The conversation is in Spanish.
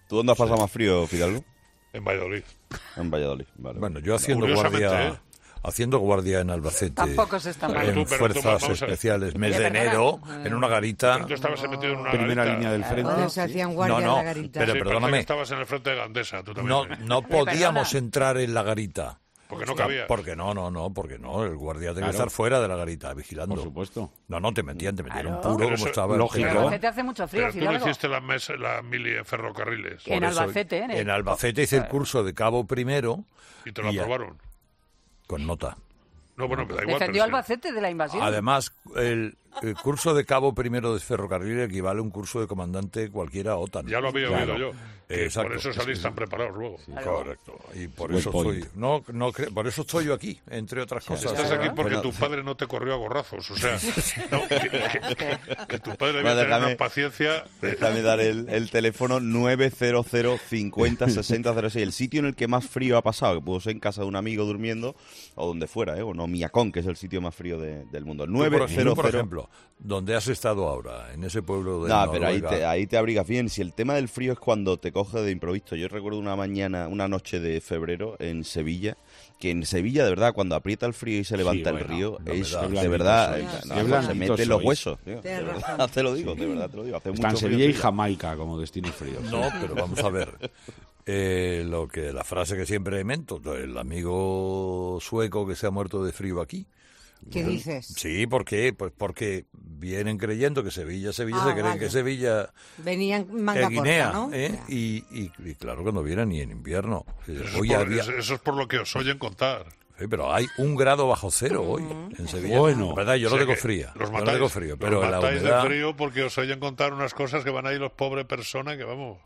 ¿Tú dónde has pasado más frío, Fidalgo? En Valladolid. En Valladolid, vale. Bueno, yo haciendo Curiosamente, guardia en Albacete, Tampoco se está mal. en Pero tú, fuerzas vamos a ver. especiales, mes Oye, de perdona. enero, en una garita. Pero tú estabas metido en una Primera garita. línea del frente. Donde se hacían guardia No, en la garita. pero Sí, perdóname. parece que estabas en el frente de Gandesa, tú también. No podíamos entrar en la garita. Porque no cabía. Porque no, el guardia tenía que Claro. estar fuera de la garita, vigilando. Por supuesto. No, te metían un Claro. puro Pero como eso- estaba. lógico. En Albacete hace mucho frío, Pero tú no Fidalgo. hiciste la mili en ferrocarriles. En Por eso, Albacete, ¿eh? En Albacete hice el curso de cabo primero Y te lo y- aprobaron. con nota. No, bueno, me da igual. Defendió pero sí. Albacete de la invasión. Además, el curso de cabo primero de ferrocarril equivale a un curso de comandante cualquiera OTAN. Ya lo había Claro. oído yo. Que Exacto. por eso salís tan preparados luego. Correcto. Y por Buen eso point. estoy. Por eso estoy yo aquí, entre otras cosas. Estás aquí porque Bueno. tu padre no te corrió a gorrazos. O sea, no, que tu padre debía Bueno, tener déjame- una paciencia. Déjame dar el teléfono 900 50 60 06. El sitio en el que más frío ha pasado, que pudo ser en casa de un amigo durmiendo o donde fuera, o no, Miacón, que es el sitio más frío del mundo. Tú, 900. por ejemplo, ¿dónde has estado ahora? En ese pueblo de No, pero Noruega. ahí te abrigas bien. Si el tema del frío es cuando te coge de improviso. Yo recuerdo una noche de febrero en Sevilla, que en Sevilla, de verdad, cuando aprieta el frío y se levanta el bueno, río, no es me da. de verdad, Qué no, blanditos se mete en los sois. huesos. Tío. Tienes De razón. verdad te lo digo, de verdad te lo digo. Hace Está en mucho Sevilla y frío. Jamaica como destinos fríos. No, pero vamos a ver. La frase que siempre mento, el amigo sueco que se ha muerto de frío aquí. ¿Qué dices? Sí, ¿por qué? Pues porque vienen creyendo que Sevilla, Ah, se creen vale. que Sevilla Venían manga es Guinea, corta, ¿no? ¿eh? Ya. Y claro que no vienen ni en invierno. Eso Hoy es, por, había- eso es por lo que os oyen contar. Sí, pero hay 1 grado bajo cero hoy en Sevilla. Bueno. La verdad, yo O no sea tengo que fría. Los yo matáis, no tengo frío, pero los la matáis humedad... de frío porque os oyen contar unas cosas que van ahí los pobres personas que vamos.